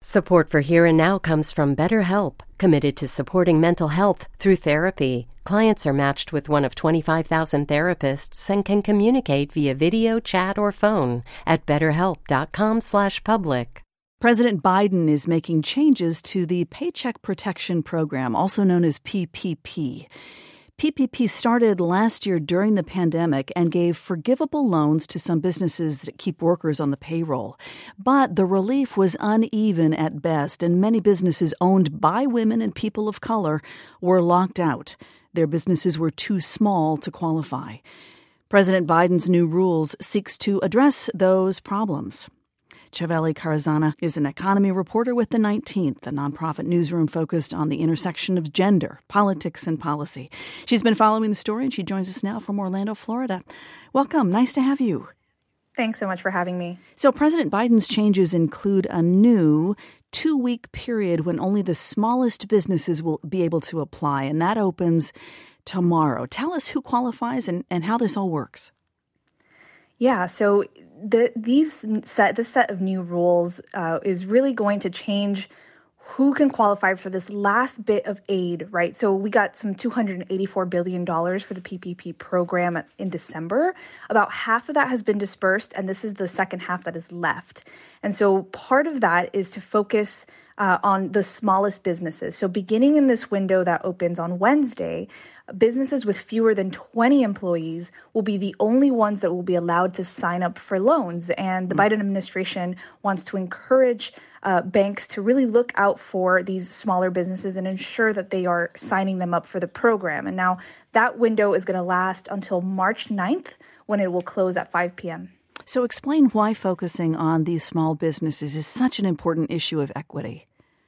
Support for Here and Now comes from BetterHelp, committed to supporting mental health through therapy. Clients are matched with one of 25,000 therapists and can communicate via video, chat, or phone at betterhelp.com/public. President Biden is making changes to the Paycheck Protection Program, also known as PPP. PPP started last year during the pandemic and gave forgivable loans to some businesses that keep workers on the payroll. But the relief was uneven at best, and many businesses owned by women and people of color were locked out. Their businesses were too small to qualify. President Biden's new rules seeks to address those problems. Chaveli Carazana is an economy reporter with The 19th, a nonprofit newsroom focused on the intersection of gender, politics, and policy. She's been following the story, and she joins us now from Orlando, Florida. Welcome. Nice to have you. Thanks so much for having me. So President Biden's changes include a new 2-week period when only the smallest businesses will be able to apply, and that opens tomorrow. Tell us who qualifies and how this all works. Yeah, so this set of new rules is really going to change who can qualify for this last bit of aid, right? So we got some $284 billion for the PPP program in December. About half of that has been dispersed, and this is the second half that is left. And so part of that is to focus on the smallest businesses. So beginning in this window that opens on Wednesday, businesses with fewer than 20 employees will be the only ones that will be allowed to sign up for loans. And the Biden administration wants to encourage banks to really look out for these smaller businesses and ensure that they are signing them up for the program. And now that window is going to last until March 9th, when it will close at 5 p.m. So explain why focusing on these small businesses is such an important issue of equity.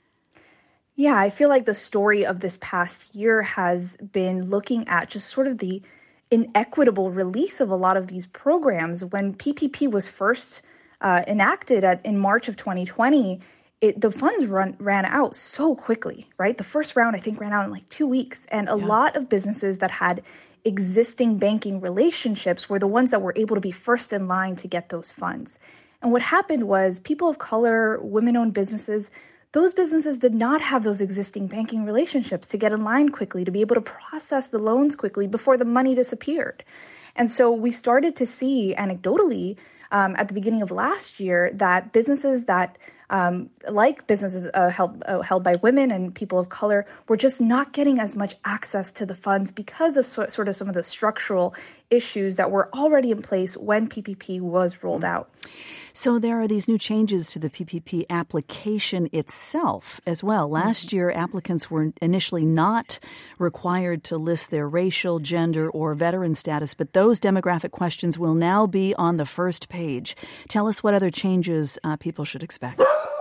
Yeah, I feel like the story of this past year has been looking at just sort of the inequitable release of a lot of these programs. When PPP was first enacted in March of 2020, the funds ran out so quickly, right? The first round, I think, ran out in like 2 weeks. And a lot of businesses that had existing banking relationships were the ones that were able to be first in line to get those funds. And what happened was people of color, women-owned businesses, those businesses did not have those existing banking relationships to get in line quickly, to be able to process the loans quickly before the money disappeared. And so we started to see anecdotally at the beginning of last year that businesses that like businesses held by women and people of color were just not getting as much access to the funds because of sort of some of the structural issues that were already in place when PPP was rolled out. So there are these new changes to the PPP application itself as well. Last year, applicants were initially not required to list their racial, gender, or veteran status, but those demographic questions will now be on the first page. Tell us what other changes people should expect.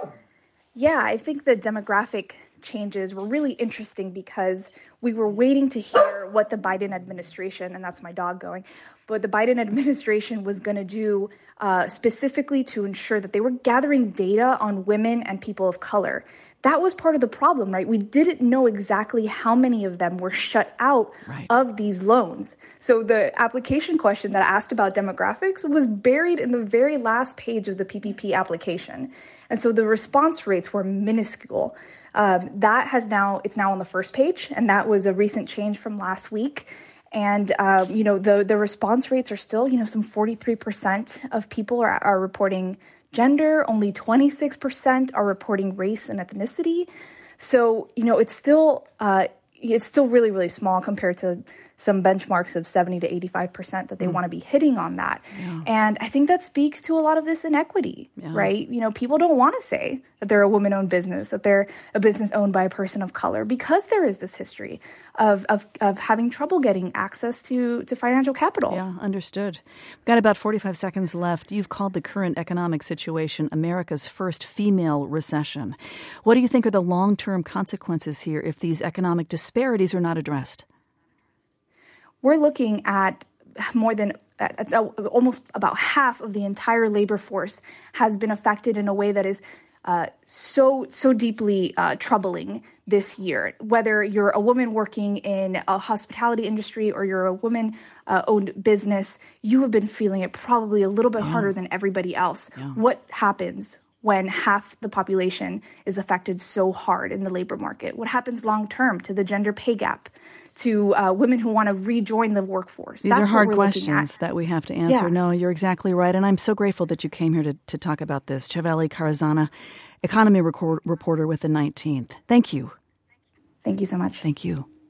Yeah, I think the demographic changes were really interesting because we were waiting to hear what the Biden administration, and that's my dog going, but the Biden administration was going to do specifically to ensure that they were gathering data on women and people of color. That was part of the problem, right? We didn't know exactly how many of them were shut out of these loans. So the application question that asked about demographics was buried in the very last page of the PPP application. And so the response rates were minuscule. It's now on the first page, and that was a recent change from last week. And, the response rates are still, some 43% of people are reporting gender, only 26% are reporting race and ethnicity. So, it's still really, really small compared to some benchmarks of 70 to 85% that they want to be hitting on that. Yeah. And I think that speaks to a lot of this inequity, right? People don't want to say that they're a woman-owned business, that they're a business owned by a person of color, because there is this history of having trouble getting access to financial capital. Yeah, understood. We've got about 45 seconds left. You've called the current economic situation America's first female recession. What do you think are the long-term consequences here if these economic disparities are not addressed? We're looking at almost about half of the entire labor force has been affected in a way that is so deeply troubling this year. Whether you're a woman working in a hospitality industry or you're a woman-owned business, you have been feeling it probably a little bit harder than everybody else. Yeah. What happens when half the population is affected so hard in the labor market? What happens long term to the gender pay gap, to women who want to rejoin the workforce? These are hard questions that we have to answer. Yeah. No, you're exactly right. And I'm so grateful that you came here to talk about this. Chaveli Karzana, economy reporter with the 19th. Thank you. Thank you so much. Thank you.